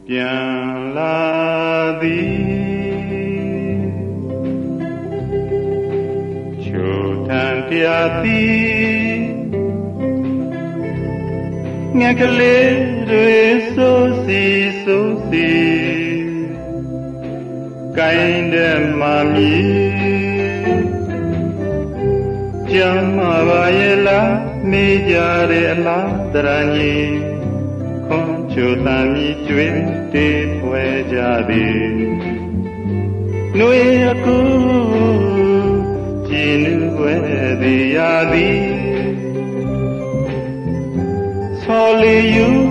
ပြန်လာသည်ချိုထန်ပြသည်ငှက်ကလေးတွေစိုးစီကိုင်းတဲ့မမီကြမ်းမှာပါရဲ့လားနေကြတဲ့အလားတရညင်ခွန်ချိုတန်မြည်ကျွေးတေးပွဲကြသည်နှွေအကူကြည်နူးွယ်သည်ရာသည်ဆော်လီယူ